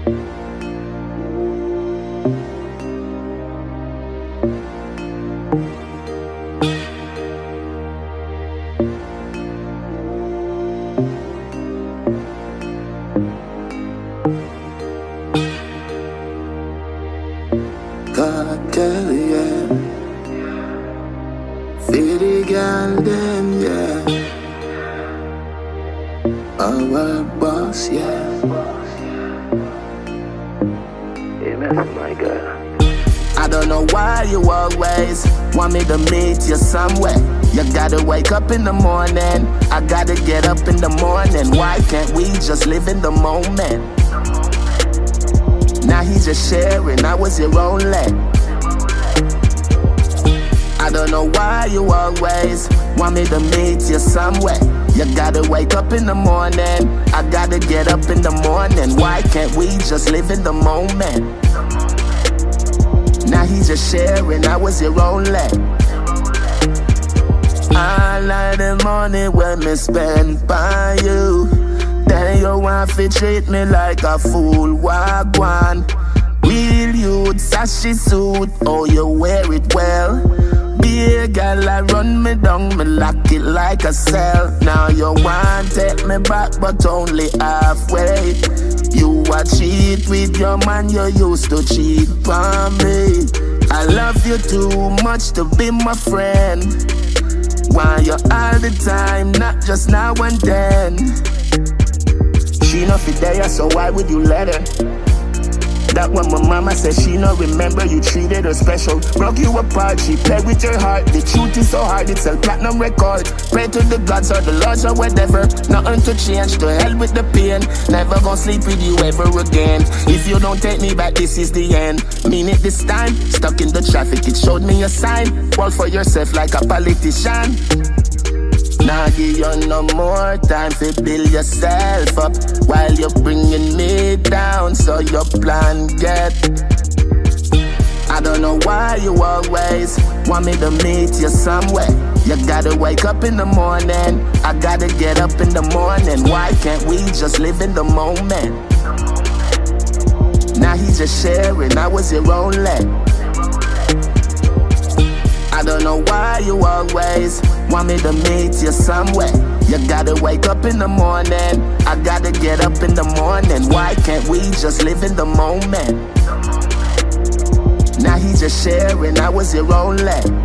Cartel, yeah. City girl, them, yeah. Our boss, yeah. Amen, my girl. I don't know why you always want me to meet you somewhere. You gotta wake up in the morning, I gotta get up in the morning. Why can't we just live in the moment? Now he's just sharing, I was here only. I don't know why you always want me to meet you somewhere. You gotta wake up in the morning, I gotta get up in the morning. Why can't we just live in the moment? Now he's just sharing, I was here only. All of the money when me spend by you, then you want to treat me like a fool. Wagwan, real youth, sashi suit, oh you wear it well. Be a girl, I run me down, me lock it like a cell. Now you want take me back, but only halfway. You a cheat with your man, you used to cheat on me. I love you too much to be my friend. Why you all the time, not just now and then? She not fit there, so why would you let her? That when my mama said she no remember you treated her special. Broke you apart, she played with your heart. The truth is so hard, it's a platinum record. Pray to the gods or the lords or whatever. Nothing to change, to hell with the pain. Never gonna sleep with you ever again. If you don't take me back, this is the end. Mean it this time, stuck in the traffic, it showed me a sign. Fall for yourself like a politician. Now give you no more time to build yourself up while you're bringing me down, so your plan get. I don't know why you always want me to meet you somewhere. You gotta wake up in the morning, I gotta get up in the morning. Why can't we just live in the moment? Now he's just sharing, I was here only. I don't know why you always want me to meet you somewhere. You gotta wake up in the morning, I gotta get up in the morning. Why can't we just live in the moment? Now he's just sharing, I was here only.